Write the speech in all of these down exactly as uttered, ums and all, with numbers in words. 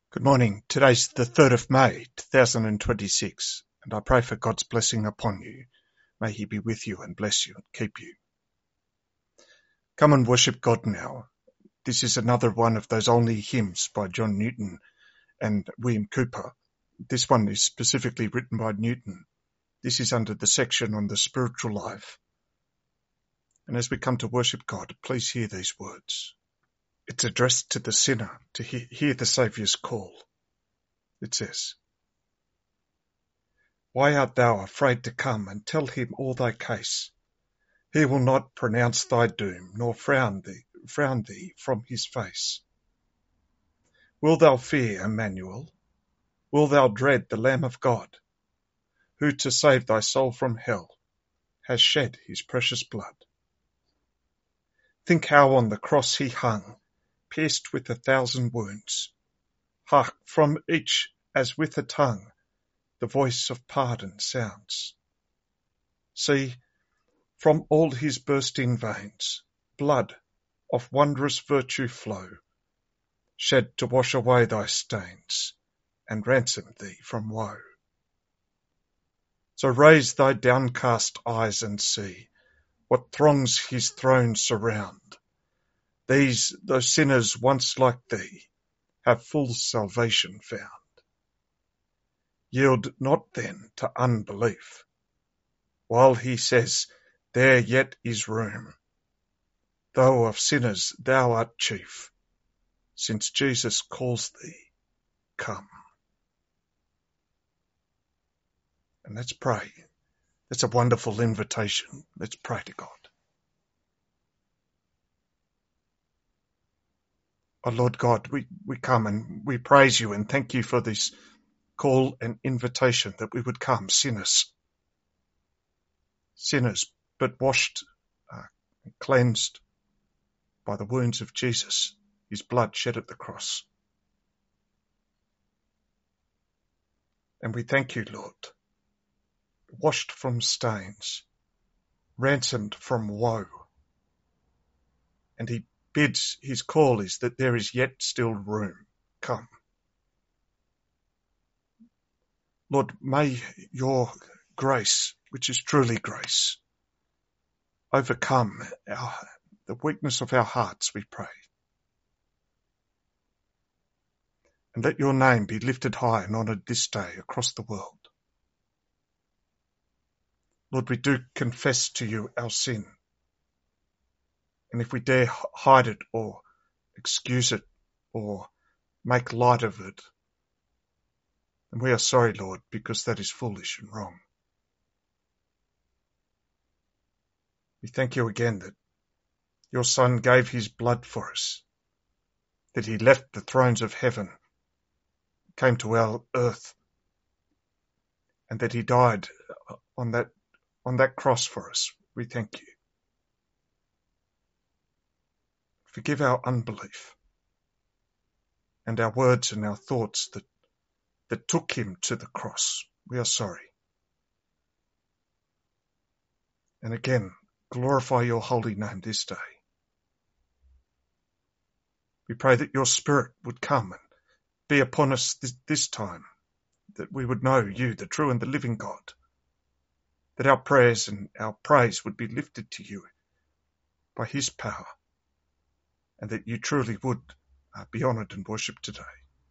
Good morning. Today's the third of May, two thousand twenty-six, and I pray for God's blessing upon you. May he be with you and bless you and keep you. Come and worship God now. This is another one of those only hymns by John Newton and William Cowper. This one is specifically written by Newton. This is under the section on the spiritual life. And as we come to worship God, please hear these words. It's addressed to the sinner to he- hear the Saviour's call. It says, "Why art thou afraid to come and tell him all thy case? He will not pronounce thy doom, nor frown thee, frown thee from his face. Will thou fear Emmanuel? Will thou dread the Lamb of God, who to save thy soul from hell has shed his precious blood? Think how on the cross he hung, pierced with a thousand wounds. Hark, from each, as with a tongue, the voice of pardon sounds. See, from all his bursting veins, blood of wondrous virtue flow, shed to wash away thy stains, and ransom thee from woe. So raise thy downcast eyes and see what throngs his throne surround. These, though sinners once like thee, have full salvation found. Yield not then to unbelief, while he says, there yet is room. Though of sinners thou art chief, since Jesus calls thee, come." And let's pray. That's a wonderful invitation. Let's pray to God. Oh Lord God, we, we come and we praise you and thank you for this call and invitation that we would come, sinners. Sinners, but washed, uh, cleansed by the wounds of Jesus, his blood shed at the cross. And we thank you, Lord, washed from stains, ransomed from woe. And he bids, his call is that there is yet still room. Come. Lord, may your grace, which is truly grace, overcome our, the weakness of our hearts, we pray. And let your name be lifted high and honoured this day across the world. Lord, we do confess to you our sin. And if we dare hide it or excuse it or make light of it, then we are sorry, Lord, because that is foolish and wrong. We thank you again that your Son gave his blood for us, that he left the thrones of heaven, came to our earth, and that he died on that, on that cross for us. We thank you. Forgive our unbelief and our words and our thoughts that, that took him to the cross. We are sorry. And again, glorify your holy name this day. We pray that your Spirit would come and be upon us this, this time, that we would know you, the true and the living God, that our prayers and our praise would be lifted to you by his power, and that you truly would uh, be honoured and worshipped today.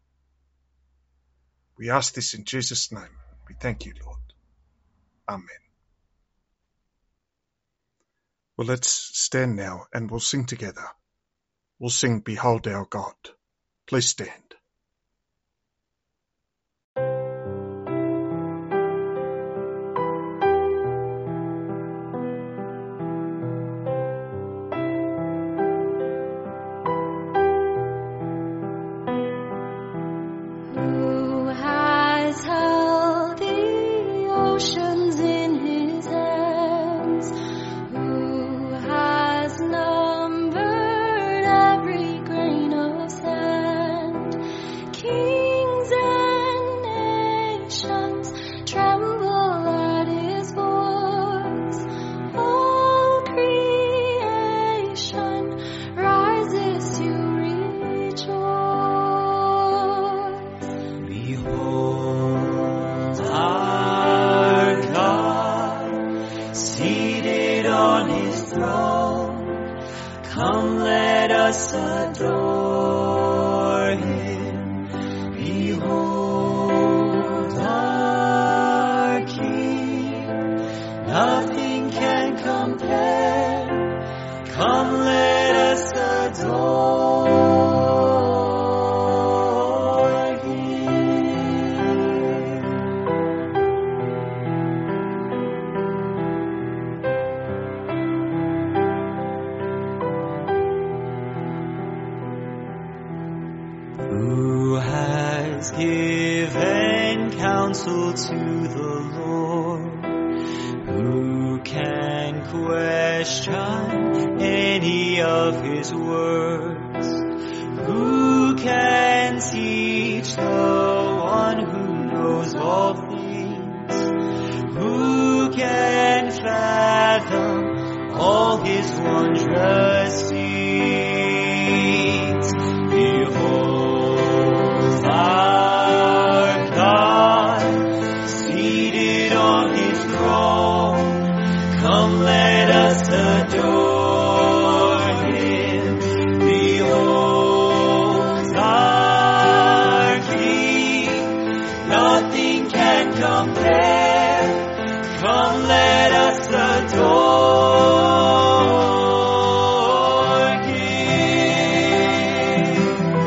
We ask this in Jesus' name. We thank you, Lord. Amen. Well, let's stand now and we'll sing together. We'll sing Behold Our God. Please stand. Numbered every grain of sand. Who has given counsel to the Lord? Who can question any of his words? Who can teach the one who knows all things? Who can fathom all his wondrous deeds? Behold, our God, seated on his throne. Come, let us adore him. Behold, our King, nothing can compare. Come, let us adore him.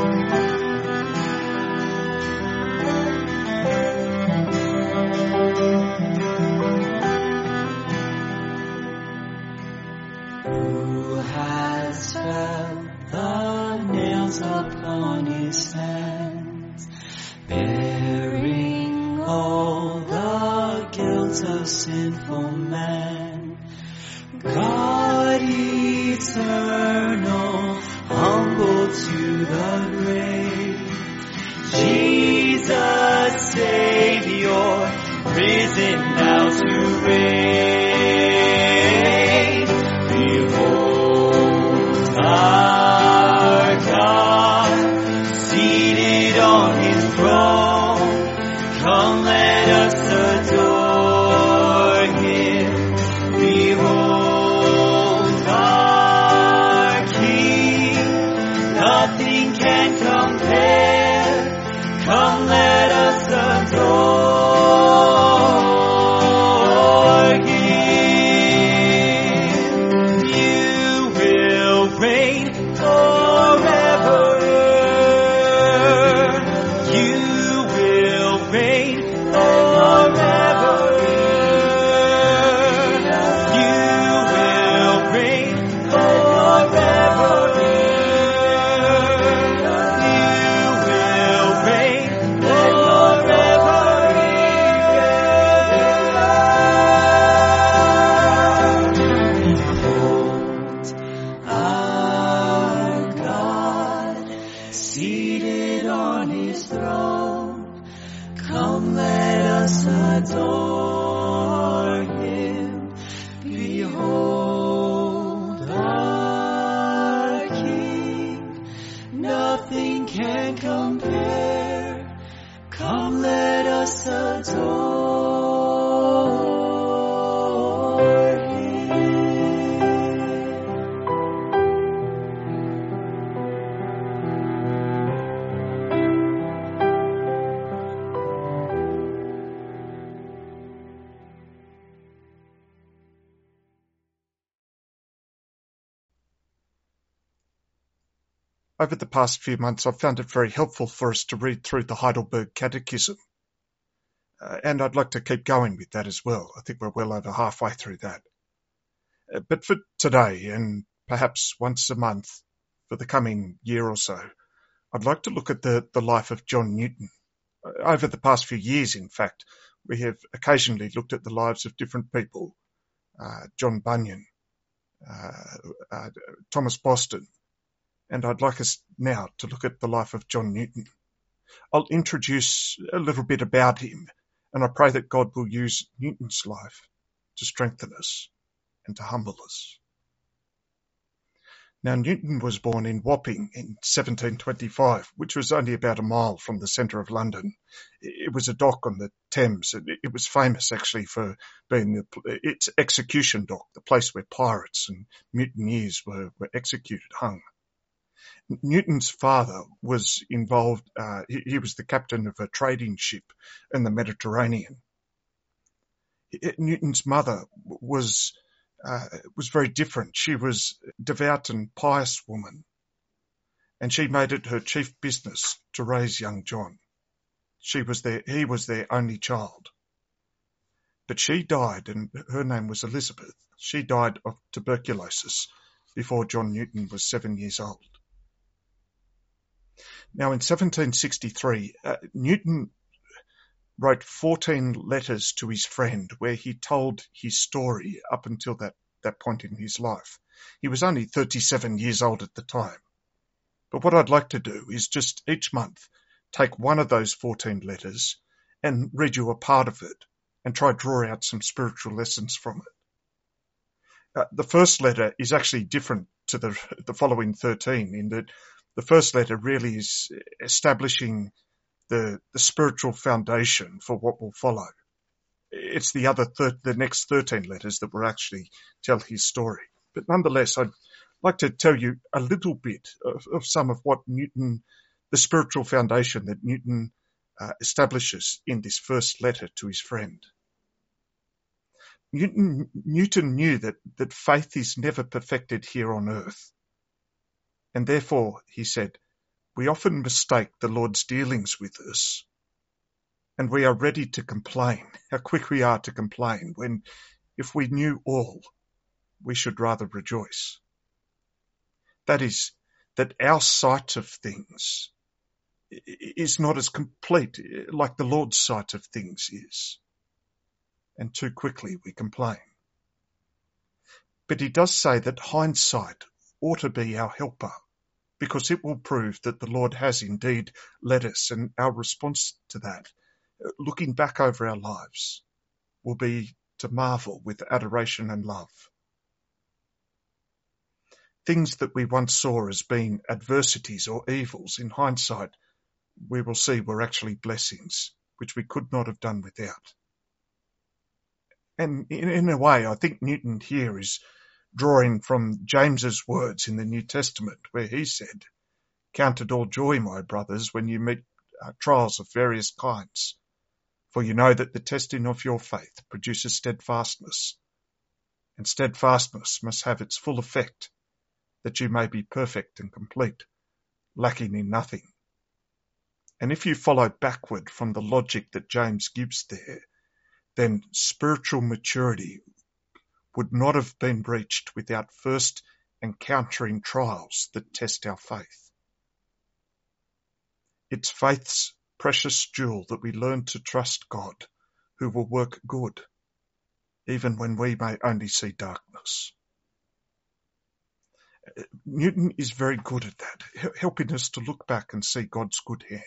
Who has felt the nails upon his hands, bearing all the guilt of sinful man? God eternal, humble to the grave, Jesus Savior, risen now to reign. Behold, our God, seated on his throne. Come, let us adore him. Behold, our King, nothing can compare. Come, let us adore him. You will reign forever. You will reign forever. You will reign forever. You will reign forever. Behold, our God, seated on his throne. Come, let us adore him. Behold, our King, nothing can compare. Come, let us adore him. Over the past few months, I've found it very helpful for us to read through the Heidelberg Catechism. Uh, and I'd like to keep going with that as well. I think we're well over halfway through that. Uh, but for today, and perhaps once a month for the coming year or so, I'd like to look at the, the life of John Newton. Uh, over the past few years, in fact, we have occasionally looked at the lives of different people. Uh, John Bunyan, uh, uh, Thomas Boston, and I'd like us now to look at the life of John Newton. I'll introduce a little bit about him, and I pray that God will use Newton's life to strengthen us and to humble us. Now, Newton was born in Wapping in seventeen twenty-five, which was only about a mile from the centre of London. It was a dock on the Thames. It was famous, actually, for being the, its execution dock, the place where pirates and mutineers were, were executed, hung. Newton's father was involved, uh, he, he was the captain of a trading ship in the Mediterranean. Newton's mother was uh, was very different. She was a devout and pious woman, and she made it her chief business to raise young John. She was their, he was their only child. But she died, and her name was Elizabeth. She died of tuberculosis before John Newton was seven years old. Now, in seventeen sixty-three, uh, Newton wrote fourteen letters to his friend where he told his story up until that, that point in his life. He was only thirty-seven years old at the time. But what I'd like to do is just each month take one of those fourteen letters and read you a part of it and try to draw out some spiritual lessons from it. Uh, the first letter is actually different to the, the following thirteen in that the first letter really is establishing the, the spiritual foundation for what will follow. It's the other thir- the next thirteen letters that will actually tell his story. But nonetheless, I'd like to tell you a little bit of, of some of what Newton, the spiritual foundation that Newton uh, establishes in this first letter to his friend. Newton, Newton knew that, that faith is never perfected here on earth. And therefore, he said, we often mistake the Lord's dealings with us, and we are ready to complain, how quick we are to complain, when if we knew all, we should rather rejoice. That is, that our sight of things is not as complete like the Lord's sight of things is. And too quickly we complain. But he does say that hindsight ought to be our helper, because it will prove that the Lord has indeed led us, and our response to that, looking back over our lives, will be to marvel with adoration and love. Things that we once saw as being adversities or evils, in hindsight, we will see were actually blessings, which we could not have done without. And in, in a way, I think Newton here is drawing from James's words in the New Testament, where he said, "Count it all joy, my brothers, when you meet uh, trials of various kinds, for you know that the testing of your faith produces steadfastness, and steadfastness must have its full effect, that you may be perfect and complete, lacking in nothing." And if you follow backward from the logic that James gives there, then spiritual maturity would not have been reached without first encountering trials that test our faith. It's faith's precious jewel that we learn to trust God, who will work good, even when we may only see darkness. Newton is very good at that, helping us to look back and see God's good hand.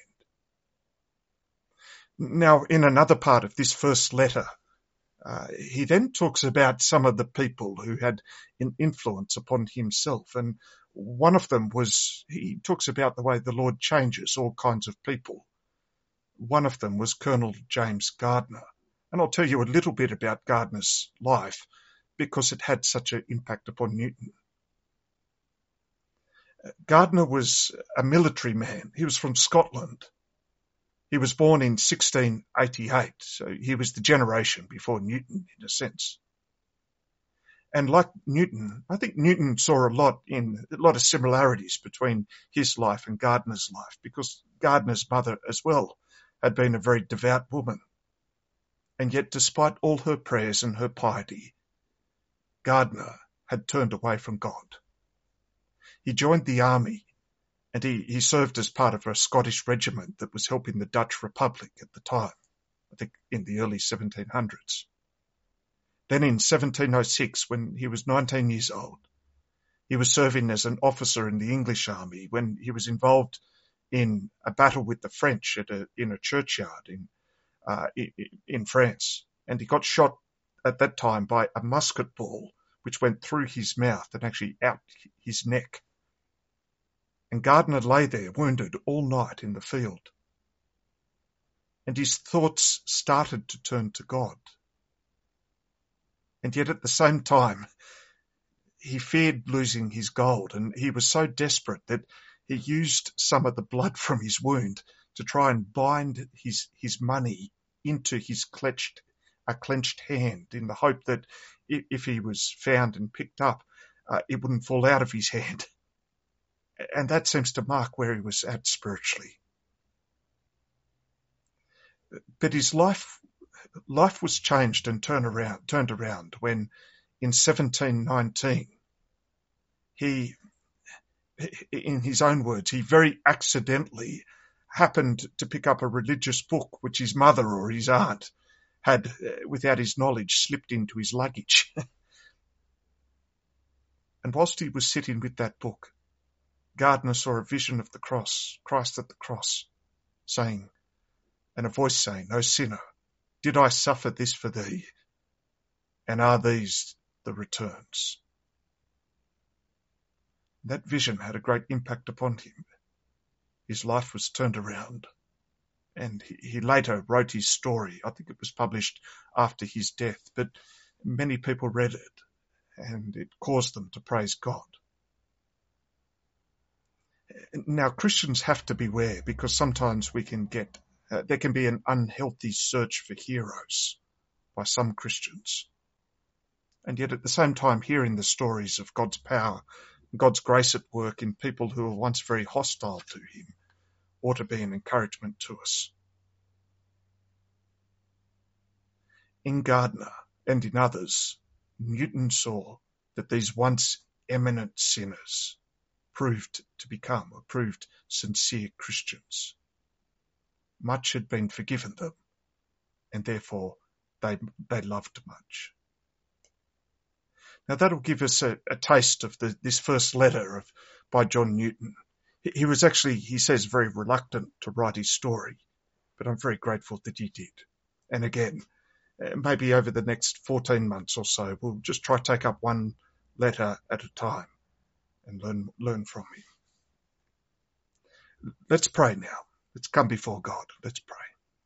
Now, in another part of this first letter, uh, he then talks about some of the people who had an influence upon himself. And one of them was, he talks about the way the Lord changes all kinds of people. One of them was Colonel James Gardner. And I'll tell you a little bit about Gardner's life because it had such an impact upon Newton. Gardner was a military man. He was from Scotland. He was born in sixteen eighty-eight, so he was the generation before Newton, in a sense. And like Newton, I think Newton saw a lot in a lot of similarities between his life and Gardner's life, because Gardner's mother as well had been a very devout woman. And yet, despite all her prayers and her piety, Gardner had turned away from God. He joined the army, and he, he served as part of a Scottish regiment that was helping the Dutch Republic at the time, I think in the early seventeen hundreds. Then in seventeen oh six, when he was nineteen years old, he was serving as an officer in the English army when he was involved in a battle with the French at a, in a churchyard in, uh, in France. And he got shot at that time by a musket ball, which went through his mouth and actually out his neck. And Gardner lay there wounded all night in the field. And his thoughts started to turn to God. And yet at the same time, he feared losing his gold, and he was so desperate that he used some of the blood from his wound to try and bind his, his money into his clenched, a clenched hand in the hope that if he was found and picked up, uh, it wouldn't fall out of his hand. And that seems to mark where he was at spiritually. But his life, life was changed and turned around, turned around when in seventeen nineteen, he, in his own words, he very accidentally happened to pick up a religious book which his mother or his aunt had, uh, without his knowledge, slipped into his luggage. And whilst he was sitting with that book, Gardner saw a vision of the cross, Christ at the cross, saying, and a voice saying, "O sinner, did I suffer this for thee? And are these the returns?" That vision had a great impact upon him. His life was turned around, and he, he later wrote his story. I think it was published after his death, but many people read it, and it caused them to praise God. Now, Christians have to beware, because sometimes we can get, uh, there can be an unhealthy search for heroes by some Christians. And yet at the same time, hearing the stories of God's power, God's grace at work in people who were once very hostile to him, ought to be an encouragement to us. In Gardner and in others, Newton saw that these once eminent sinners proved to become, or proved sincere Christians. Much had been forgiven them, and therefore they, they loved much. Now that'll give us a, a taste of the, this first letter of, by John Newton. He, he was actually, he says, very reluctant to write his story, but I'm very grateful that he did. And again, uh, maybe over the next fourteen months or so, we'll just try to take up one letter at a time and learn, learn from him. Let's pray now. Let's come before God. Let's pray.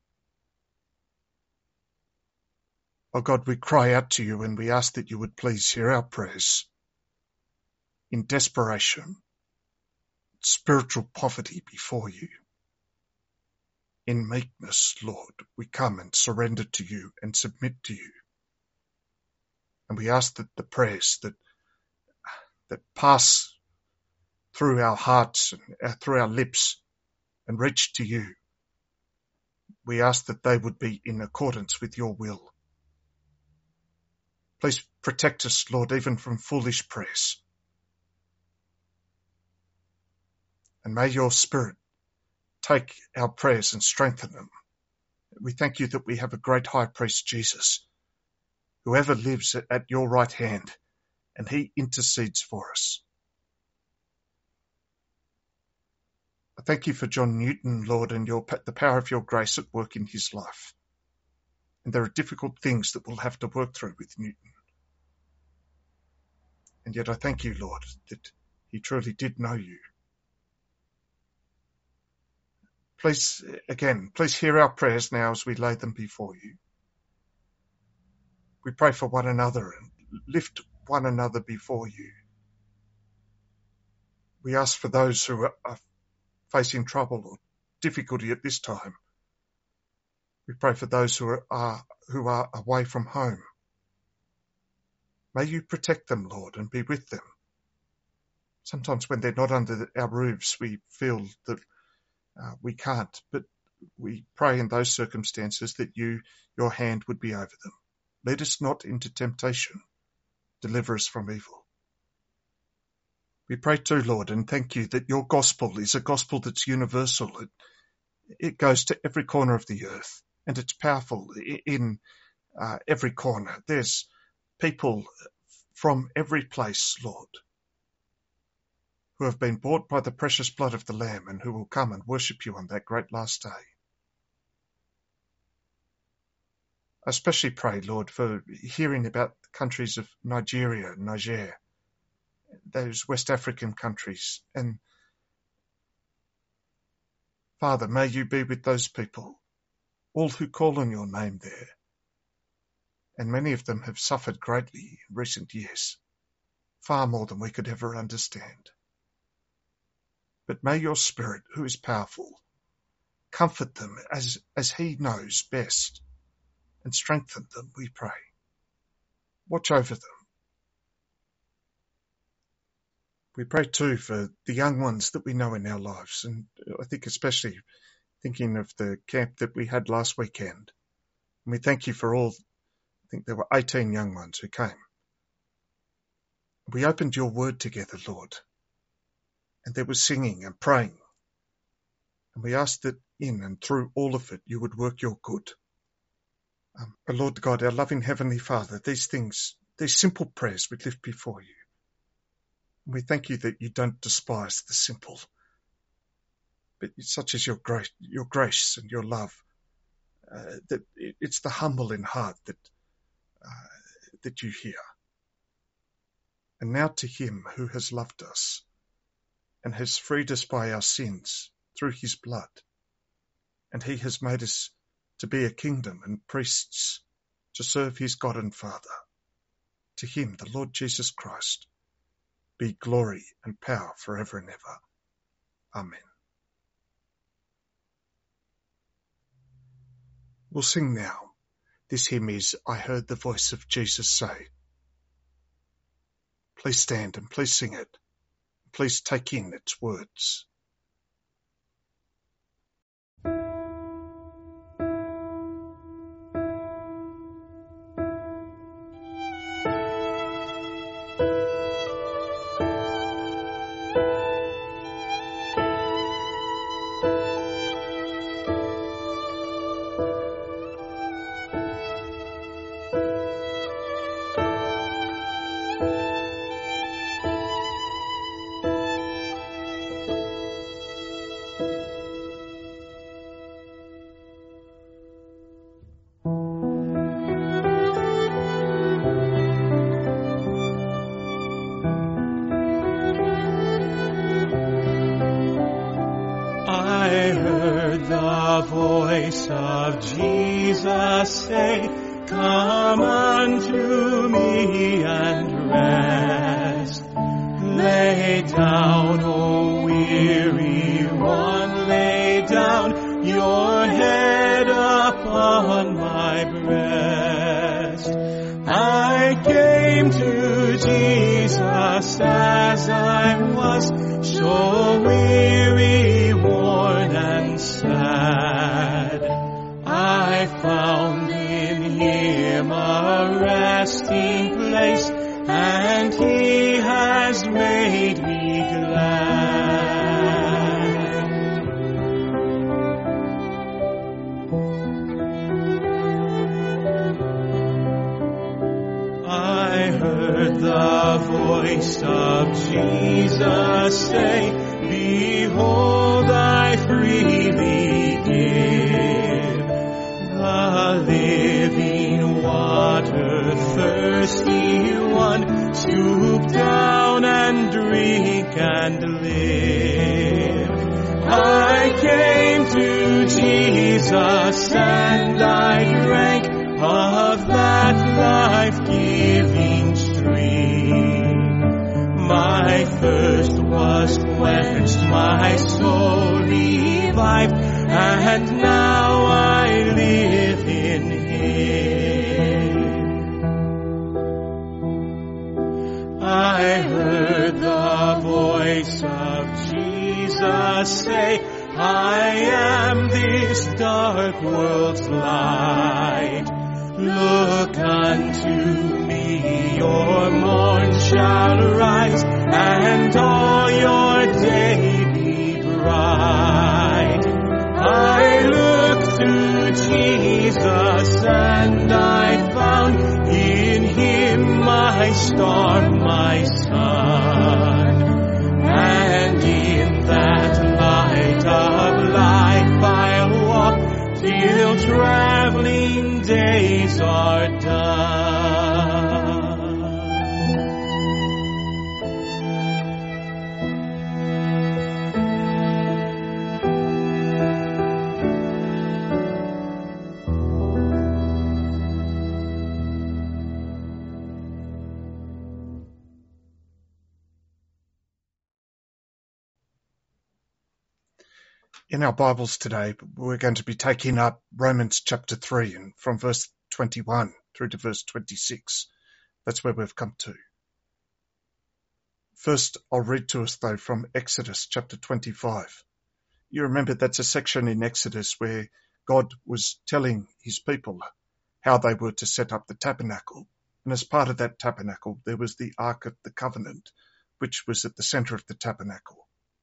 Oh God, we cry out to you and we ask that you would please hear our prayers. In desperation, spiritual poverty before you. In meekness, Lord, we come and surrender to you and submit to you. And we ask that the prayers that that pass through our hearts and uh, through our lips and reach to you, we ask that they would be in accordance with your will. Please protect us, Lord, even from foolish prayers. And may your Spirit take our prayers and strengthen them. We thank you that we have a great high priest, Jesus, who ever lives at your right hand, and he intercedes for us. I thank you for John Newton, Lord, and your, the power of your grace at work in his life. And there are difficult things that we'll have to work through with Newton. And yet I thank you, Lord, that he truly did know you. Please, again, please hear our prayers now as we lay them before you. We pray for one another and lift one another before you. We ask for those who are facing trouble or difficulty at this time. We pray for those who are, are who are away from home. May you protect them, Lord, and be with them. Sometimes when they're not under our roofs, we feel that uh, we can't, but we pray in those circumstances that you, your hand would be over them. Lead us not into temptation. Deliver us from evil. We pray too, Lord, and thank you that your gospel is a gospel that's universal. It, it goes to every corner of the earth, and it's powerful in uh, every corner. There's people from every place, Lord, who have been bought by the precious blood of the Lamb and who will come and worship you on that great last day. I especially pray, Lord, for hearing about the countries of Nigeria, Niger, those West African countries. And Father, may you be with those people, all who call on your name there. And many of them have suffered greatly in recent years, far more than we could ever understand. But may your Spirit, who is powerful, comfort them as, as he knows best, and strengthen them, we pray. Watch over them. We pray too for the young ones that we know in our lives, and I think especially thinking of the camp that we had last weekend. And we thank you for all, I think there were eighteen young ones who came. We opened your word together, Lord. and there was singing and praying. And we ask that in and through all of it, you would work your good. Um, but Lord God, our loving Heavenly Father, these things, these simple prayers we lift before you. And we thank you that you don't despise the simple, but such is your grace, your grace and your love, uh, that it, it's the humble in heart that uh, that you hear. And now to him who has loved us and has freed us by our sins through his blood, and he has made us to be a kingdom and priests to serve his God and Father. To him, the Lord Jesus Christ, be glory and power forever and ever. Amen. We'll sing now. This hymn is I Heard the Voice of Jesus Say. Please stand and please sing it. Please take in its words. I heard the voice of Jesus say, come unto me and rest. Lay down, O weary one, lay down your head upon my breast. I came to Jesus as I was, so weary, worn and sad. I found in him a resting place, and he has made me glad. I heard the voice of Jesus say, behold, I freely give the living water, thirsty one, stoop down and drink and live. I came to Jesus and I drank of that life-giving stream. My thirst was quenched, my soul revived, and now I live in him. I heard the voice of Jesus say, I am this dark world's light. Look unto me, your morn shall rise, and all your day be bright. I looked to Jesus, and I found in him my star, my sun. And in that light of life I'll walk till traveling days are done. In our Bibles today, we're going to be taking up Romans chapter three, and from verse twenty-one through to verse twenty-six. That's where we've come to. First, I'll read to us, though, from Exodus chapter twenty-five. You remember that's a section in Exodus where God was telling his people how they were to set up the tabernacle. And as part of that tabernacle, there was the Ark of the Covenant, which was at the center of the tabernacle.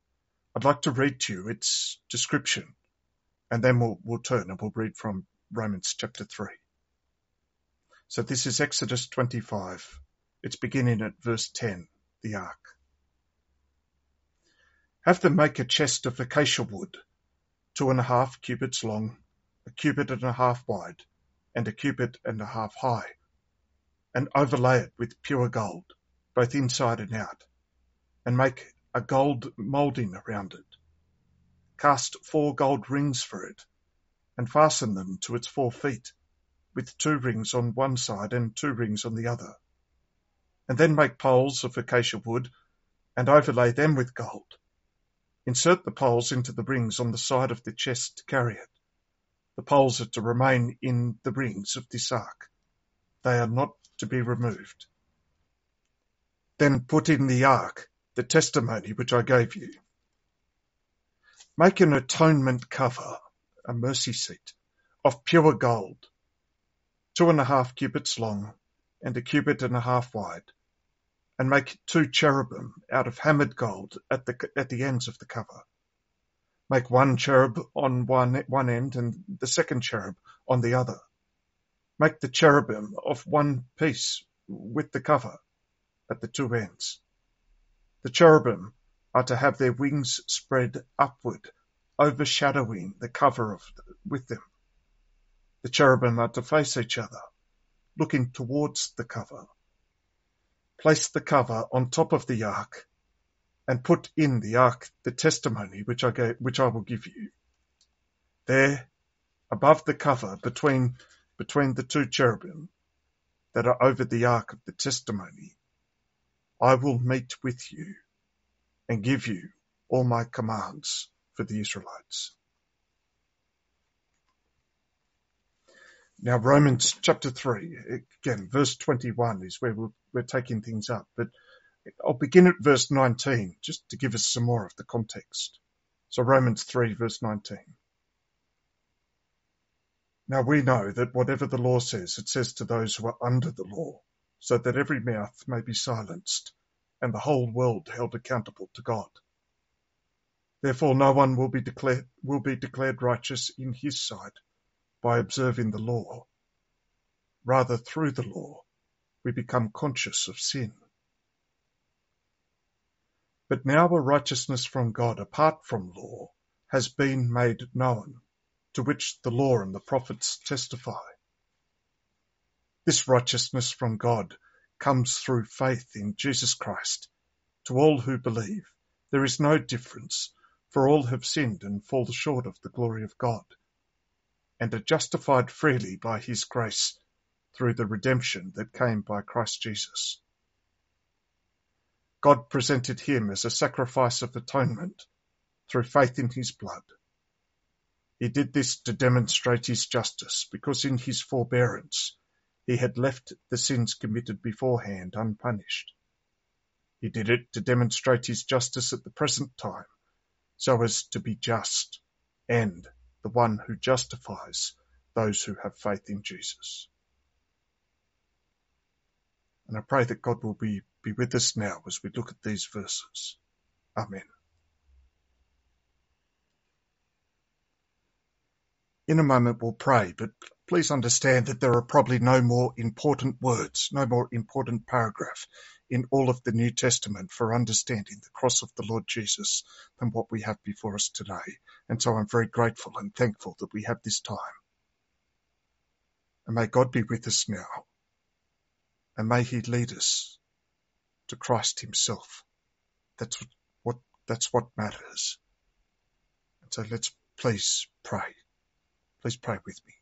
I'd like to read to you its description, and then we'll, we'll turn and we'll read from Romans chapter three. So this is Exodus twenty-five. It's beginning at verse ten, the ark. Have them make a chest of acacia wood, two and a half cubits long, a cubit and a half wide, and a cubit and a half high, and overlay it with pure gold, both inside and out, and make a gold moulding around it. Cast four gold rings for it, and fasten them to its four feet, with two rings on one side and two rings on the other. And then make poles of acacia wood, and overlay them with gold. Insert the poles into the rings on the side of the chest to carry it. The poles are to remain in the rings of this ark. They are not to be removed. Then put in the ark the testimony which I gave you. Make an atonement cover, a mercy seat, of pure gold, two and a half cubits long and a cubit and a half wide, and make two cherubim out of hammered gold at the at the ends of the cover. Make one cherub on one, one end and the second cherub on the other. Make the cherubim of one piece with the cover at the two ends. The cherubim are to have their wings spread upward, overshadowing the cover of with them. The cherubim are to face each other, looking towards the cover. Place the cover on top of the ark, and put in the ark the testimony which I gave, which I will give you. There, above the cover, between between the two cherubim that are over the ark of the testimony, I will meet with you and give you all my commands for the Israelites. Now, Romans chapter three, again, verse twenty-one is where we're, we're taking things up, but I'll begin at verse nineteen, just to give us some more of the context. So Romans three, verse nineteen. Now we know that whatever the law says, it says to those who are under the law, so that every mouth may be silenced, and the whole world held accountable to God. Therefore no one will be declared, will be declared righteous in his sight by observing the law. Rather, through the law, we become conscious of sin. But now a righteousness from God apart from law has been made known, to which the law and the prophets testify. This righteousness from God comes through faith in Jesus Christ. To all who believe, there is no difference, for all have sinned and fall short of the glory of God, and are justified freely by his grace through the redemption that came by Christ Jesus. God presented him as a sacrifice of atonement through faith in his blood. He did this to demonstrate his justice, because in his forbearance he had left the sins committed beforehand unpunished. He did it to demonstrate his justice at the present time, so as to be just and the one who justifies those who have faith in Jesus. And I pray that God will be, be with us now as we look at these verses. Amen. In a moment we'll pray, but please understand that there are probably no more important words, no more important paragraph in all of the New Testament for understanding the cross of the Lord Jesus than what we have before us today. And so I'm very grateful and thankful that we have this time. And may God be with us now. And may he lead us to Christ himself. That's what, what that's what matters. And so let's please pray. Please pray with me.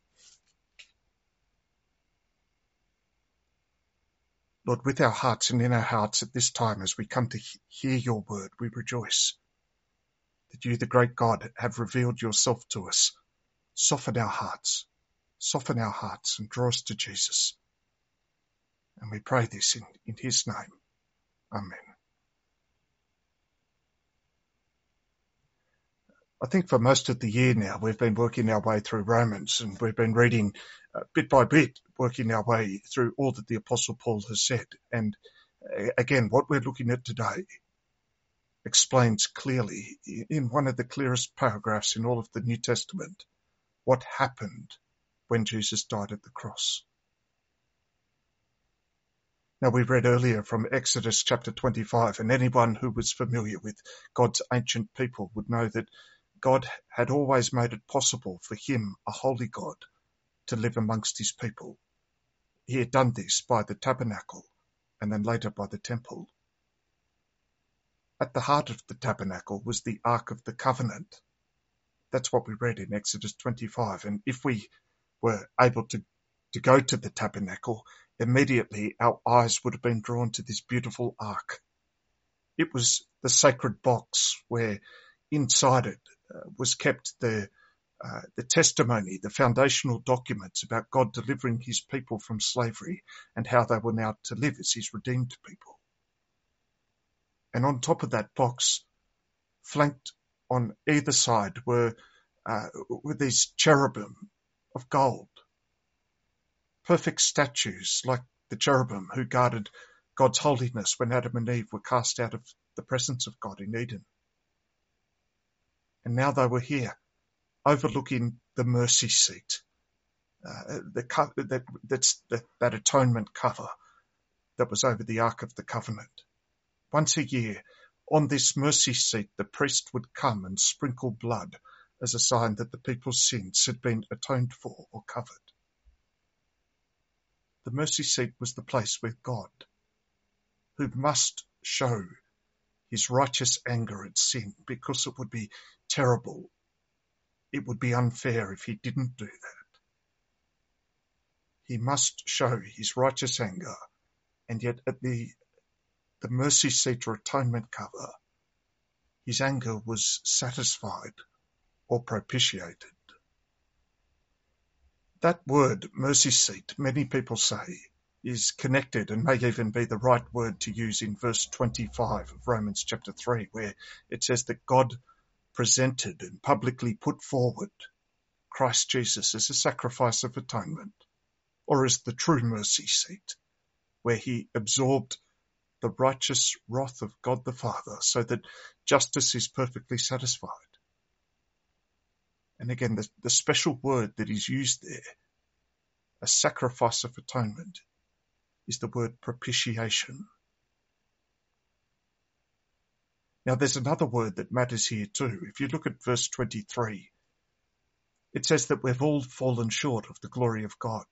Lord, with our hearts and in our hearts at this time as we come to hear your word, we rejoice that you, the great God, have revealed yourself to us. Soften our hearts, soften our hearts and draw us to Jesus. And we pray this in, in his name. Amen. I think for most of the year now, we've been working our way through Romans, and we've been reading uh, bit by bit, working our way through all that the Apostle Paul has said. And uh, again, what we're looking at today explains clearly, in one of the clearest paragraphs in all of the New Testament, what happened when Jesus died at the cross. Now, we read earlier from Exodus chapter twenty-five, and anyone who was familiar with God's ancient people would know that God had always made it possible for him, a holy God, to live amongst his people. He had done this by the tabernacle and then later by the temple. At the heart of the tabernacle was the Ark of the Covenant. That's what we read in Exodus twenty-five. And if we were able to, to go to the tabernacle, immediately our eyes would have been drawn to this beautiful ark. It was the sacred box where inside it uh, was kept the uh, the testimony, the foundational documents about God delivering his people from slavery and how they were now to live as his redeemed people. And on top of that box, flanked on either side, were, uh, were these cherubim of gold, perfect statues like the cherubim who guarded God's holiness when Adam and Eve were cast out of the presence of God in Eden. And now they were here, overlooking the mercy seat, uh, the co- that, that's the, that atonement cover that was over the Ark of the Covenant. Once a year, on this mercy seat, the priest would come and sprinkle blood as a sign that the people's sins had been atoned for or covered. The mercy seat was the place where God, who must show his righteous anger at sin, because it would be terrible, it would be unfair if he didn't do that. He must show his righteous anger, and yet at the the mercy seat or atonement cover, his anger was satisfied or propitiated. That word, mercy seat, many people say, is connected and may even be the right word to use in verse twenty-five of Romans chapter three, where it says that God presented and publicly put forward Christ Jesus as a sacrifice of atonement, or as the true mercy seat, where he absorbed the righteous wrath of God the Father, so that justice is perfectly satisfied. And again, the, the special word that is used there, a sacrifice of atonement, is the word propitiation. Now, there's another word that matters here too. If you look at verse twenty-three, it says that we've all fallen short of the glory of God.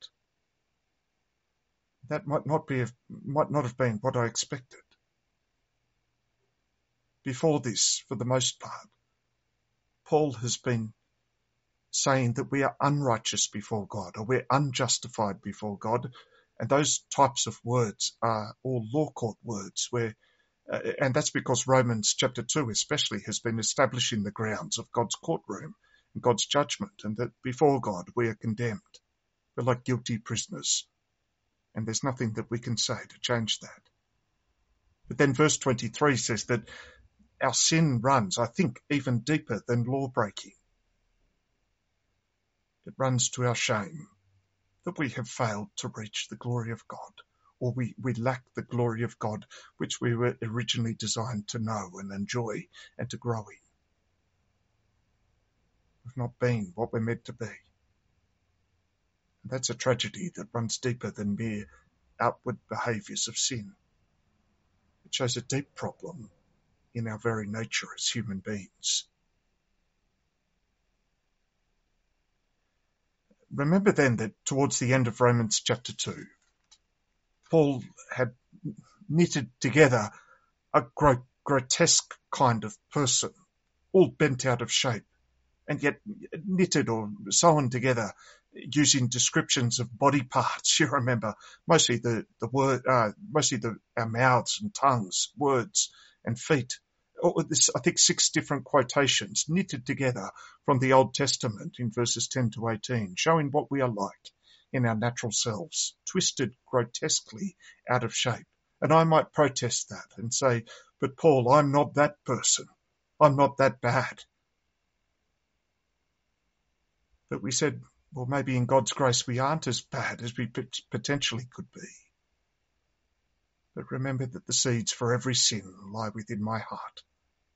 That might not be, might not have been what I expected. Before this, for the most part, Paul has been saying that we are unrighteous before God, or we're unjustified before God, and those types of words are all law court words, where, uh, and that's because Romans chapter two especially has been establishing the grounds of God's courtroom and God's judgment, and that before God we are condemned. We're like guilty prisoners. And there's nothing that we can say to change that. But then verse twenty-three says that our sin runs, I think, even deeper than law breaking. It runs to our shame that we have failed to reach the glory of God, or we, we lack the glory of God which we were originally designed to know and enjoy and to grow in. We've not been what we're meant to be. That's a tragedy that runs deeper than mere outward behaviours of sin. It shows a deep problem in our very nature as human beings. Remember then that towards the end of Romans chapter two, Paul had knitted together a gro- grotesque kind of person, all bent out of shape, and yet knitted or sewn together using descriptions of body parts. You remember, mostly the, the word, uh, mostly the, our mouths and tongues, words and feet. Oh, this, I think six different quotations knitted together from the Old Testament in verses ten to eighteen, showing what we are like in our natural selves, twisted grotesquely out of shape. And I might protest that and say, but Paul, I'm not that person. I'm not that bad. But we said, well, maybe in God's grace we aren't as bad as we potentially could be. But remember that the seeds for every sin lie within my heart.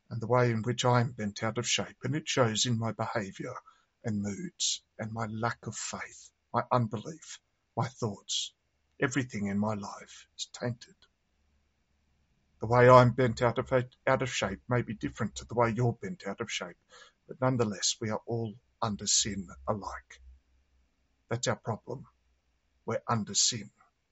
and the way in which I am bent out of shape, and it shows in my behaviour and moods and my lack of faith, my unbelief, my thoughts. Everything in my life is tainted. The way I'm bent out of, out of shape may be different to the way you're bent out of shape, but nonetheless we are all under sin alike. That's our problem. We're under sin.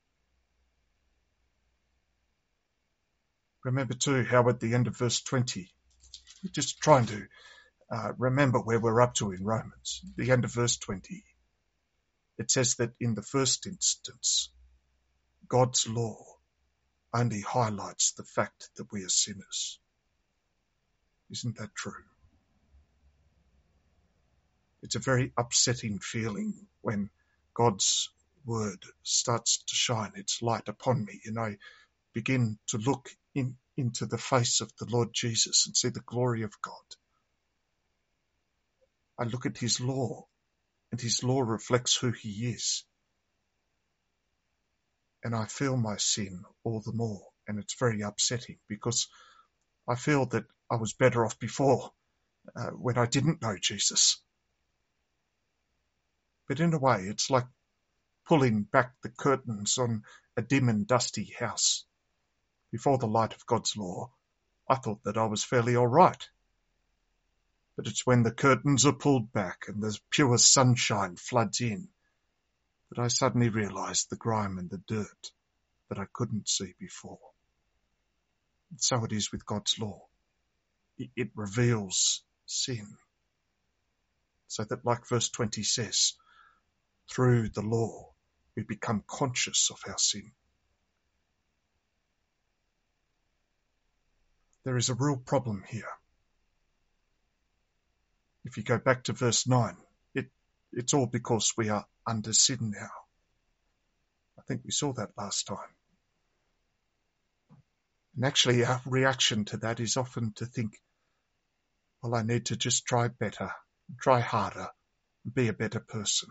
Remember too how at the end of verse twenty, just trying to uh, remember where we're up to in Romans, the end of verse twenty, it says that in the first instance, God's law only highlights the fact that we are sinners. Isn't that true? It's a very upsetting feeling when God's word starts to shine its light upon me and I begin to look in, into the face of the Lord Jesus and see the glory of God. I look at his law, and his law reflects who he is. And I feel my sin all the more, and it's very upsetting because I feel that I was better off before uh, when I didn't know Jesus. But in a way, it's like pulling back the curtains on a dim and dusty house. Before the light of God's law, I thought that I was fairly all right. But it's when the curtains are pulled back and the pure sunshine floods in that I suddenly realize the grime and the dirt that I couldn't see before. And so it is with God's law. It, it reveals sin. So that, like verse twenty says, through the law, we become conscious of our sin. There is a real problem here. If you go back to verse nine, it, it's all because we are under sin now. I think we saw that last time. And actually our reaction to that is often to think, well, I need to just try better, try harder, be a better person.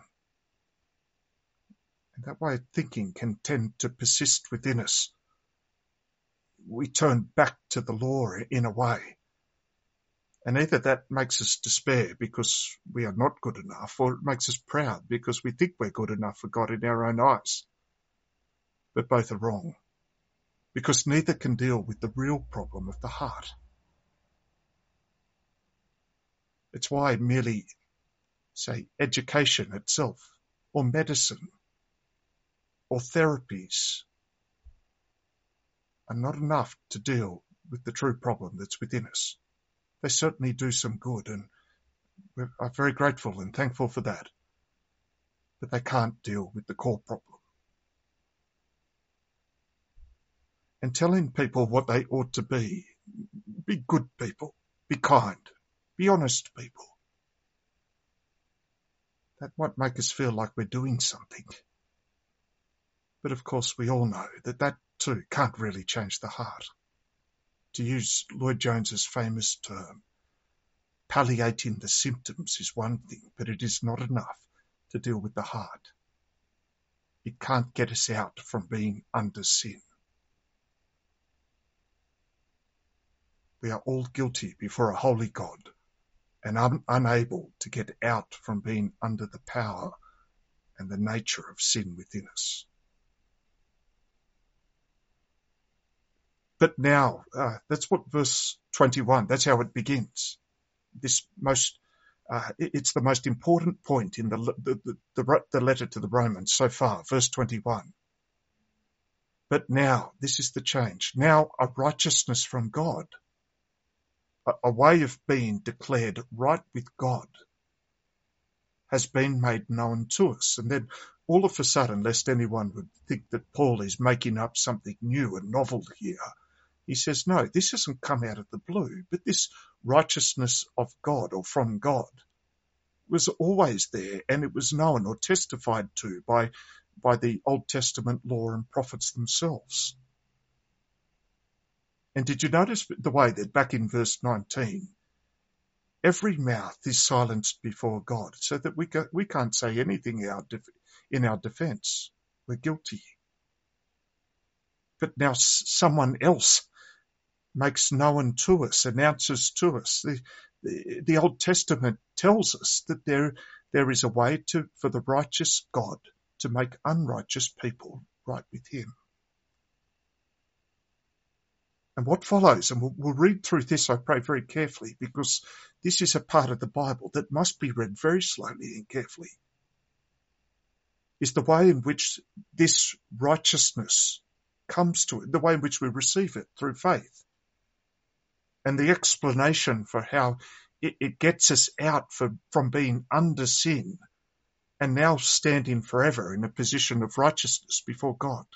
And that way of thinking can tend to persist within us. We turn back to the law in a way. And either that makes us despair because we are not good enough, or it makes us proud because we think we're good enough for God in our own eyes. But both are wrong, because neither can deal with the real problem of the heart. It's why merely, say, education itself, or medicine, or therapies are not enough to deal with the true problem that's within us. They certainly do some good, and we're very grateful and thankful for that. But they can't deal with the core problem. And telling people what they ought to be, be good people, be kind, be honest people, that might make us feel like we're doing something. But of course we all know that that too can't really change the heart. To use Lloyd Jones's famous term, palliating the symptoms is one thing, but it is not enough to deal with the heart. It can't get us out from being under sin. We are all guilty before a holy God and un- unable to get out from being under the power and the nature of sin within us. But now, uh, that's what verse twenty-one, that's how it begins. This most, uh, it's the most important point in the, the, the, the, the letter to the Romans so far, verse twenty-one. But now, this is the change. Now a righteousness from God, a, a way of being declared right with God, has been made known to us. And then all of a sudden, lest anyone would think that Paul is making up something new and novel here, he says, no, this hasn't come out of the blue, but this righteousness of God or from God was always there, and it was known or testified to by, by the Old Testament law and prophets themselves. And did you notice the way that back in verse nineteen, every mouth is silenced before God, so that we, go, we can't say anything in our, def- in our defense. We're guilty. But now someone else makes known to us, announces to us. The, the, the Old Testament tells us that there, there is a way to, for the righteous God to make unrighteous people right with him. And what follows, and we'll, we'll read through this, I pray, very carefully, because this is a part of the Bible that must be read very slowly and carefully, is the way in which this righteousness comes to it, the way in which we receive it through faith. And the explanation for how it, it gets us out for, from being under sin and now standing forever in a position of righteousness before God.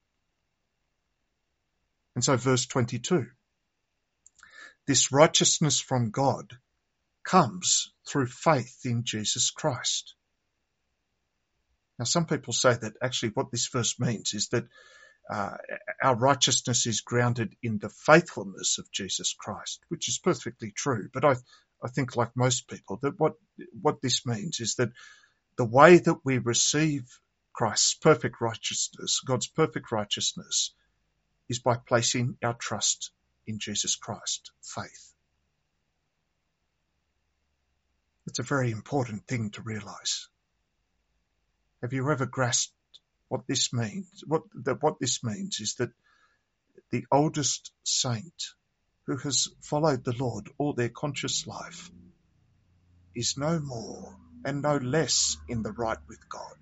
And so verse twenty-two, this righteousness from God comes through faith in Jesus Christ. Now, some people say that actually what this verse means is that uh, our righteousness is grounded in the faithfulness of Jesus Christ, which is perfectly true. But I, I think, like most people, that what, what this means is that the way that we receive Christ's perfect righteousness, God's perfect righteousness, is by placing our trust in Jesus Christ, faith. It's a very important thing to realize. Have you ever grasped what this means? What, that what this means is that the oldest saint who has followed the Lord all their conscious life is no more and no less in the right with God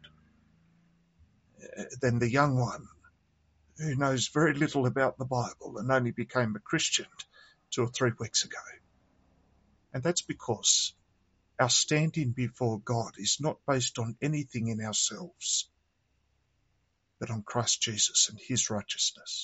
than the young one who knows very little about the Bible and only became a Christian two or three weeks ago. And that's because our standing before God is not based on anything in ourselves, but on Christ Jesus and his righteousness.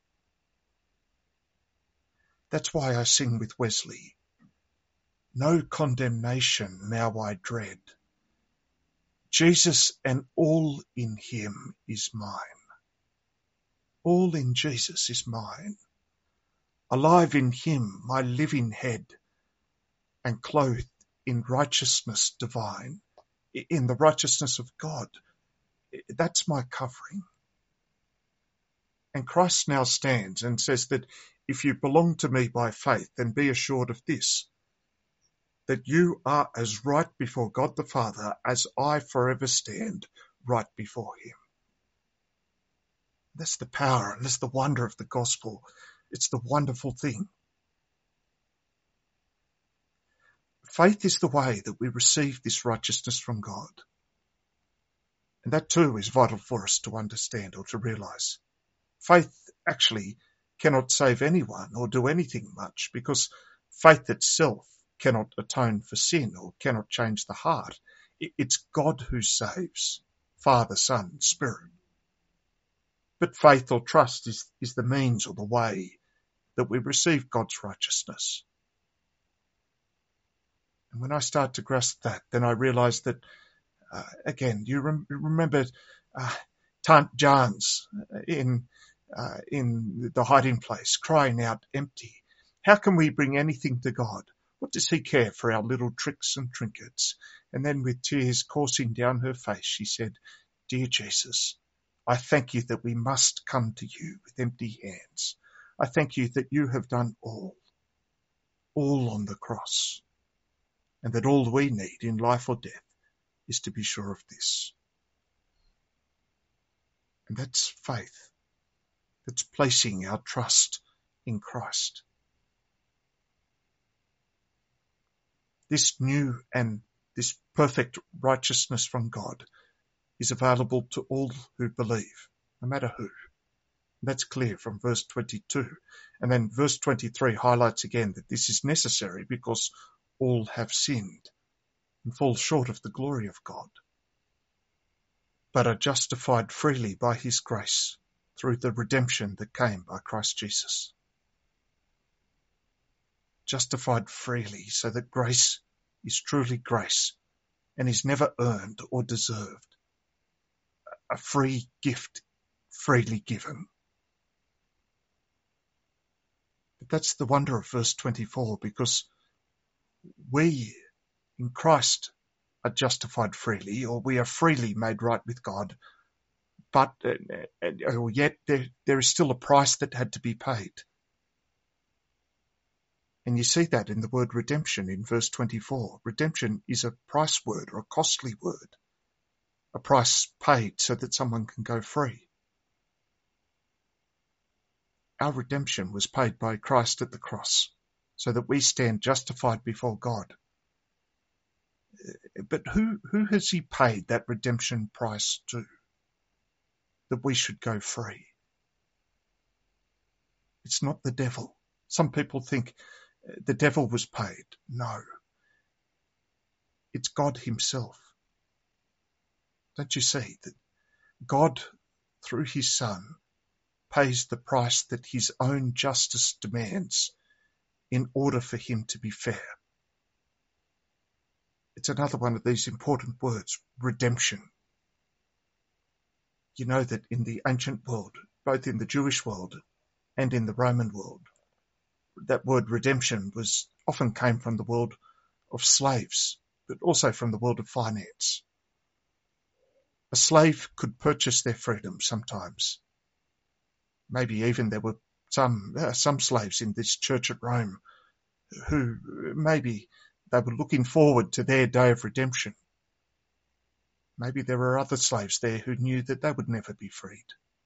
That's why I sing with Wesley, no condemnation now I dread. Jesus and all in him is mine. All in Jesus is mine. Alive in him, my living head, and clothed in righteousness divine, in the righteousness of God. That's my covering. And Christ now stands and says that if you belong to me by faith, then be assured of this, that you are as right before God the Father as I forever stand right before him. That's the power and that's the wonder of the gospel. It's the wonderful thing. Faith is the way that we receive this righteousness from God. And that too is vital for us to understand or to realize. Faith actually cannot save anyone or do anything much, because faith itself cannot atone for sin or cannot change the heart. It's God who saves, Father, Son, Spirit. But faith or trust is, is the means or the way that we receive God's righteousness. And when I start to grasp that, then I realize that, uh, again, you rem- remember uh, Tant Jans in, uh, in the hiding place, crying out empty. How can we bring anything to God? What does he care for our little tricks and trinkets? And then with tears coursing down her face, she said, Dear Jesus, I thank you that we must come to you with empty hands. I thank you that you have done all, all on the cross, and that all we need in life or death is to be sure of this. And that's faith. That's placing our trust in Christ. This new and this perfect righteousness from God is available to all who believe, no matter who. That's clear from verse twenty-two. And then verse twenty-three highlights again that this is necessary because all have sinned and fall short of the glory of God, but are justified freely by his grace through the redemption that came by Christ Jesus. Justified freely so that grace is truly grace and is never earned or deserved. A free gift, freely given. But that's the wonder of verse twenty-four, because we in Christ are justified freely, or we are freely made right with God, but uh, uh, yet there, there is still a price that had to be paid. And you see that in the word redemption in verse twenty-four. Redemption is a price word or a costly word, a price paid so that someone can go free. Our redemption was paid by Christ at the cross so that we stand justified before God. But who, who has he paid that redemption price to? That we should go free. It's not the devil. Some people think the devil was paid. No. It's God himself. Don't you see that God, through his Son, pays the price that his own justice demands in order for him to be fair? It's another one of these important words, redemption. You know that in the ancient world, both in the Jewish world and in the Roman world, that word redemption was often came from the world of slaves, but also from the world of finance. A slave could purchase their freedom sometimes. Maybe even there were some uh, some slaves in this church at Rome who maybe they were looking forward to their day of redemption. Maybe there were other slaves there who knew that they would never be freed.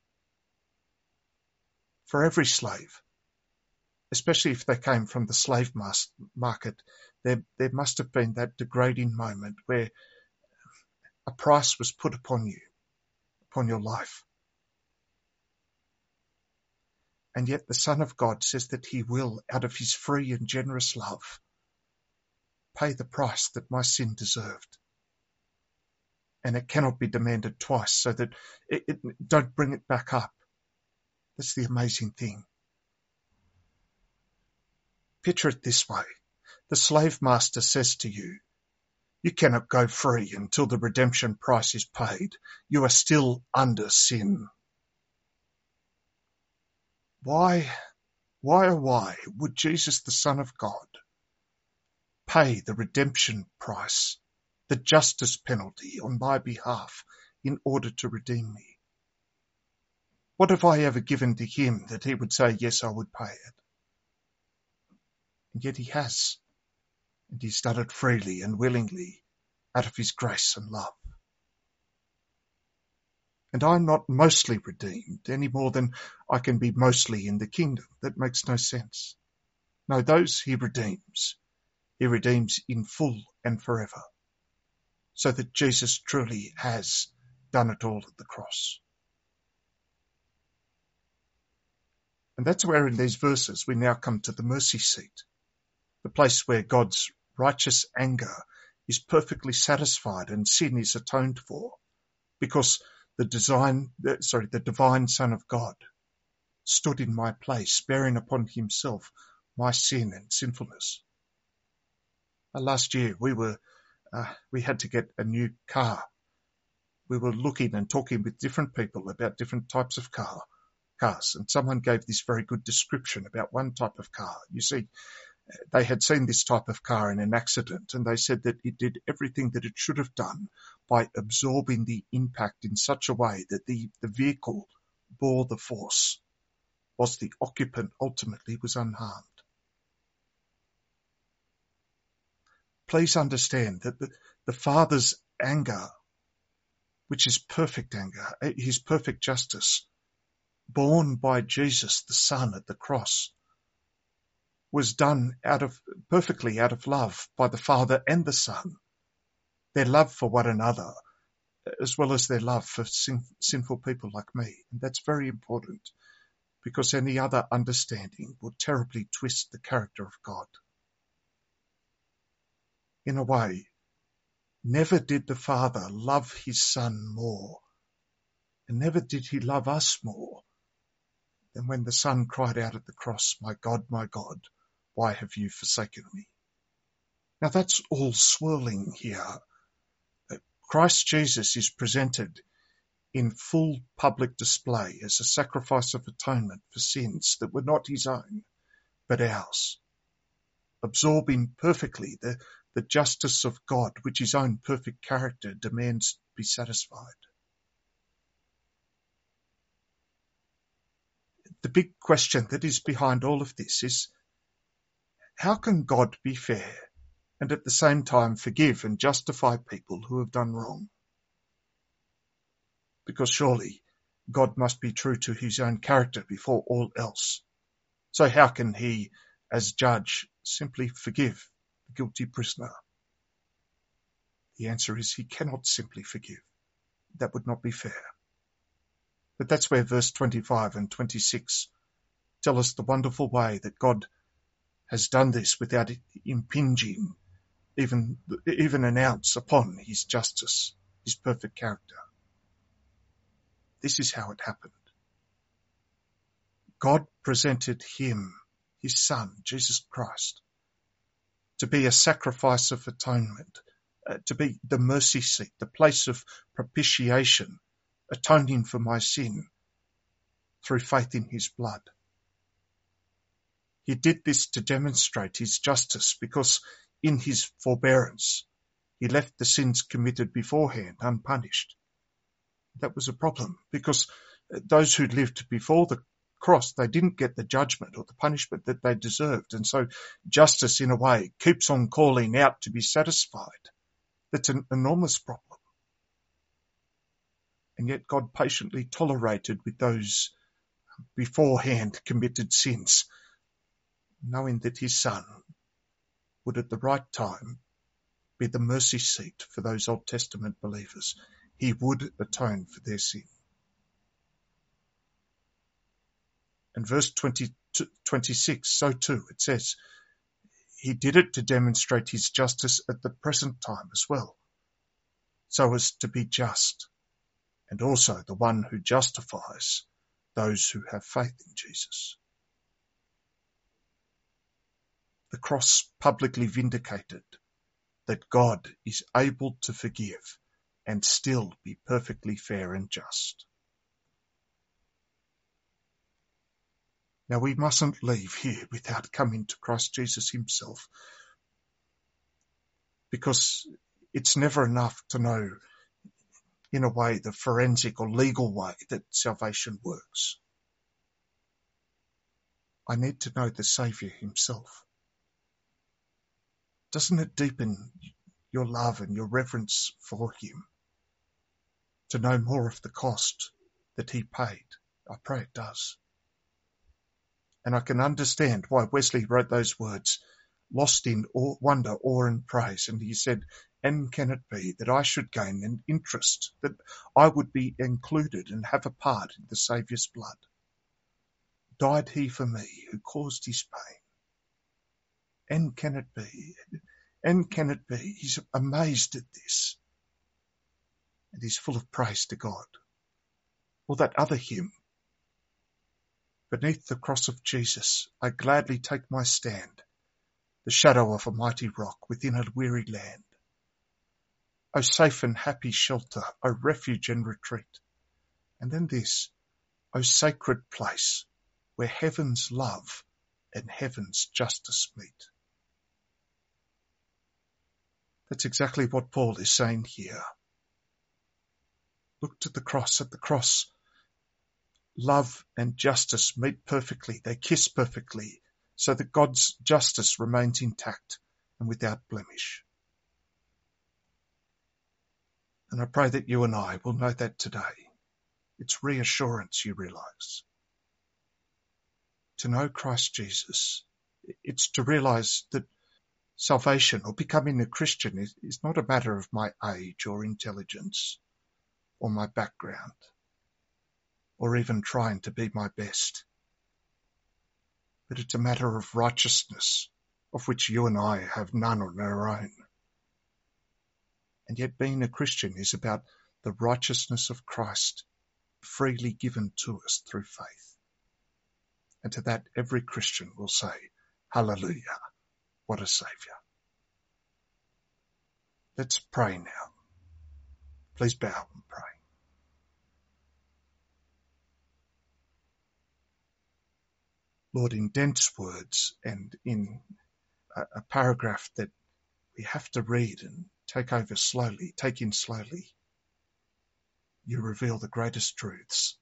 For every slave, especially if they came from the slave market, there, there must have been that degrading moment where a price was put upon you, upon your life. And yet the Son of God says that he will, out of his free and generous love, pay the price that my sin deserved. And it cannot be demanded twice, so that it, it don't bring it back up. That's the amazing thing. Picture it this way. The slave master says to you, you cannot go free until the redemption price is paid. You are still under sin. Why, why, oh why would Jesus, the Son of God, pay the redemption price, the justice penalty on my behalf in order to redeem me? What have I ever given to him that he would say, yes, I would pay it? And yet he has, and he's done it freely and willingly out of his grace and love. And I'm not mostly redeemed any more than I can be mostly in the kingdom. That makes no sense. No, those he redeems, he redeems in full and forever, so that Jesus truly has done it all at the cross. And that's where in these verses we now come to the mercy seat, the place where God's righteous anger is perfectly satisfied and sin is atoned for, because the design, sorry, the divine Son of God stood in my place, bearing upon himself my sin and sinfulness. Uh, last year we were, uh, we had to get a new car. We were looking and talking with different people about different types of car, cars, and someone gave this very good description about one type of car. You see, they had seen this type of car in an accident, and they said that it did everything that it should have done by absorbing the impact in such a way that the, the vehicle bore the force, whilst the occupant ultimately was unharmed. Please understand that the, the Father's anger, which is perfect anger, his perfect justice, borne by Jesus, the Son, at the cross, was done out of perfectly out of love by the Father and the Son, their love for one another, as well as their love for sin, sinful people like me. And that's very important, because any other understanding will terribly twist the character of God. In a way, never did the Father love his Son more, and never did he love us more than when the Son cried out at the cross, my God, my God, why have you forsaken me? Now that's all swirling here. Christ Jesus is presented in full public display as a sacrifice of atonement for sins that were not his own, but ours, absorbing perfectly the, the justice of God, which his own perfect character demands to be satisfied. The big question that is behind all of this is, How can God be fair and at the same time forgive and justify people who have done wrong? Because surely God must be true to his own character before all else. So how can he, as judge, simply forgive the guilty prisoner? The answer is he cannot simply forgive. That would not be fair. But that's where verse twenty-five and twenty-six tell us the wonderful way that God has done this without impinging even, even an ounce upon his justice, his perfect character. This is how it happened. God presented him, his Son, Jesus Christ, to be a sacrifice of atonement, uh, to be the mercy seat, the place of propitiation, atoning for my sin through faith in his blood. He did this to demonstrate his justice because in his forbearance he left the sins committed beforehand unpunished. That was a problem because those who lived before the cross, they didn't get the judgment or the punishment that they deserved. And so justice, in a way, keeps on calling out to be satisfied. That's an enormous problem. And yet God patiently tolerated with those beforehand committed sins, knowing that his Son would at the right time be the mercy seat for those Old Testament believers. He would atone for their sin. And verse twenty, twenty-six, so too, it says, he did it to demonstrate his justice at the present time as well, so as to be just, and also the one who justifies those who have faith in Jesus. The cross publicly vindicated that God is able to forgive and still be perfectly fair and just. Now we mustn't leave here without coming to Christ Jesus himself, because it's never enough to know, in a way, the forensic or legal way that salvation works. I need to know the Saviour himself. Doesn't it deepen your love and your reverence for him to know more of the cost that he paid? I pray it does. And I can understand why Wesley wrote those words, lost in awe, wonder, awe and praise. And he said, and can it be that I should gain an interest, that I would be included and have a part in the Saviour's blood? Died he for me who caused his pain? And can it be? And can it be? He's amazed at this. And he's full of praise to God. Or that other hymn, beneath the cross of Jesus, I gladly take my stand, the shadow of a mighty rock within a weary land. O safe and happy shelter, O refuge and retreat. And then this, O sacred place, where heaven's love and heaven's justice meet. That's exactly what Paul is saying here. Look to the cross. At the cross, love and justice meet perfectly. They kiss perfectly, so that God's justice remains intact and without blemish. And I pray that you and I will know that today. It's reassurance, you realize. To know Christ Jesus, it's to realize that salvation or becoming a Christian is, is not a matter of my age or intelligence or my background, or even trying to be my best. But it's a matter of righteousness, of which you and I have none on our own. And yet being a Christian is about the righteousness of Christ freely given to us through faith. And to that every Christian will say, hallelujah, what a Saviour. Let's pray now. Please bow and pray. Lord, in dense words and in a, a paragraph that we have to read and take over slowly, take in slowly, you reveal the greatest truths.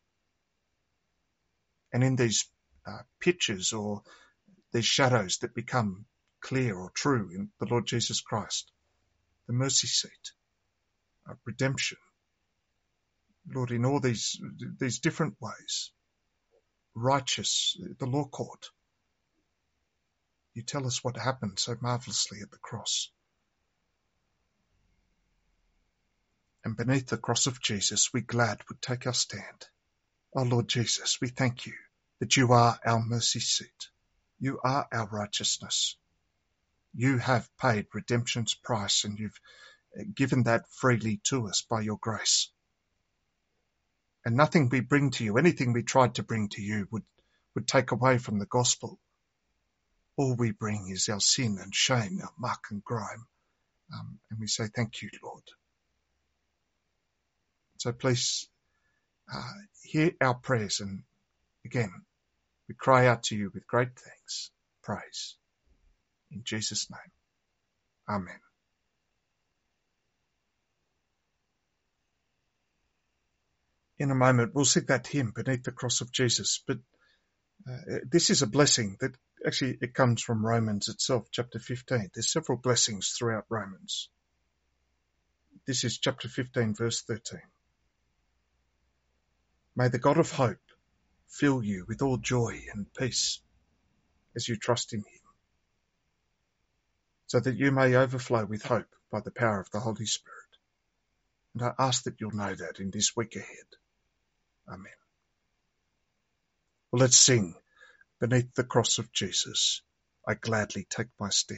And in these uh, pictures or these shadows that become clear or true in the Lord Jesus Christ, the mercy seat, uh, redemption. Lord, in all these these different ways, righteous, the law court. You tell us what happened so marvelously at the cross. And beneath the cross of Jesus, we glad would take our stand. Oh Lord Jesus, we thank you that you are our mercy seat. You are our righteousness. You have paid redemption's price, and you've given that freely to us by your grace. And nothing we bring to you, anything we tried to bring to you would, would take away from the gospel. All we bring is our sin and shame, our muck and grime. Um, and we say, thank you, Lord. So please uh, hear our prayers, and again, we cry out to you with great thanks, praise. In Jesus' name, amen. In a moment, we'll sing that hymn, Beneath the Cross of Jesus. But uh, this is a blessing that actually it comes from Romans itself, chapter fifteen. There's several blessings throughout Romans. This is chapter fifteen, verse thirteen. May the God of hope fill you with all joy and peace as you trust in him, so that you may overflow with hope by the power of the Holy Spirit. And I ask that you'll know that in this week ahead. Amen. Well, let's sing, Beneath the Cross of Jesus, I gladly take my stand.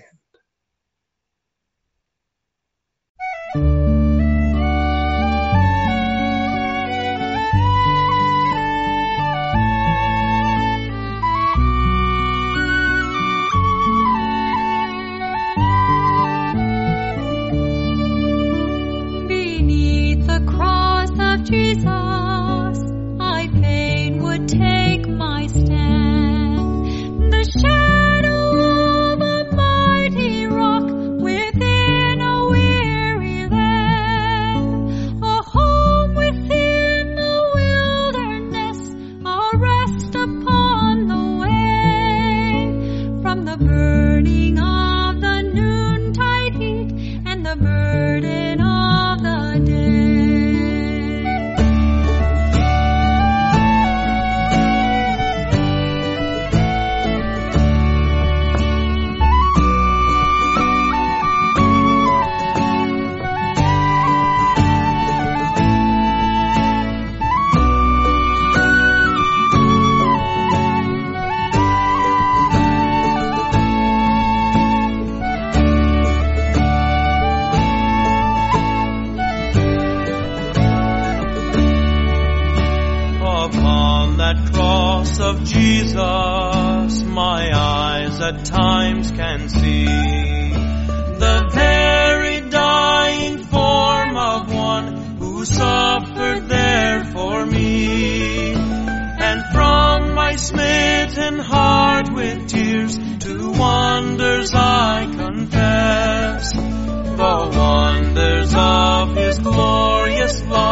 Beneath the cross of Jesus, I fain would take my stand. The shadow of a mighty rock within a weary land, a home within the wilderness, a rest upon the way, from the burning of the noontide heat and the burden of the day. Upon that cross of Jesus, my eyes at times can see the very dying form of one who suffered there for me. And from my smitten heart with tears to wonders I confess, the wonders of his glorious love